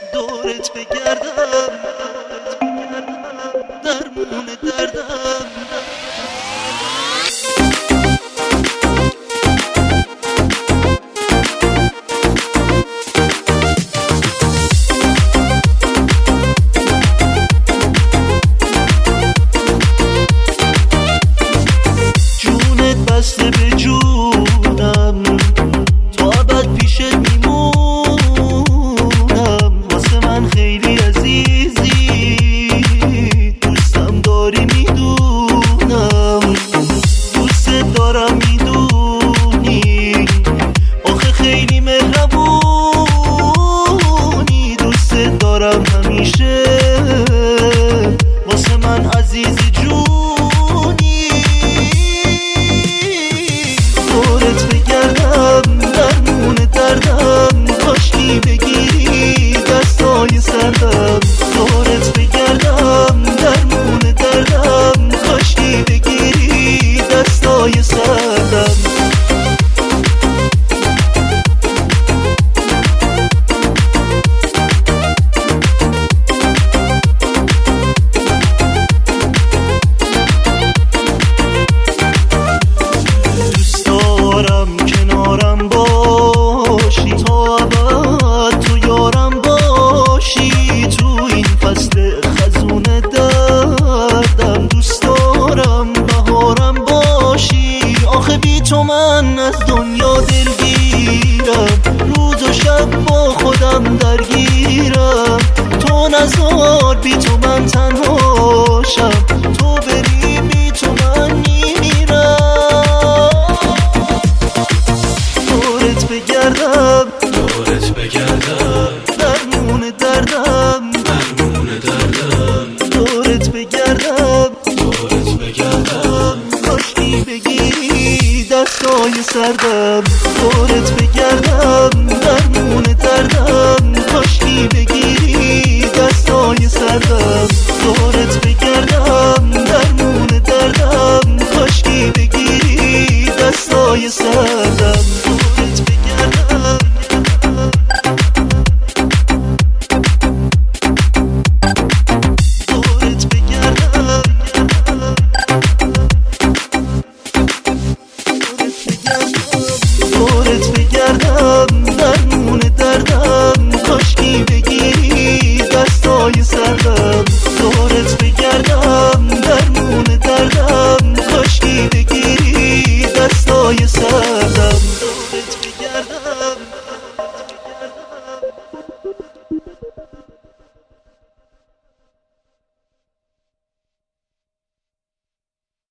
دورت بگردم درمون دردم. جونت بسته به جونم تا ابد پیشت میمونم. واسه من خیلی عزیزی، دوستم داری میدونم. دوست دارم میدونی، آخه خیلی مهربونی. دوست دارم همیشه، واسه من عزیزی جونی. دورت بگردم درمون دردم، کاشکی بگیری دستای سردم. دورت بگردم درمون دردم، کاشکی بگیری دستای سردم. کنارم باشی تا ابد، تو یارم باشی تو این فصل خزون دردم. دوست دارم بهارم باشی، آخه بی تو من از دنیا دلگیرم. روز و شب با خودم درگیرم، تو نزار بی تو من تنهاشم. تو بری بی تو من میمیرم. دورت بگردم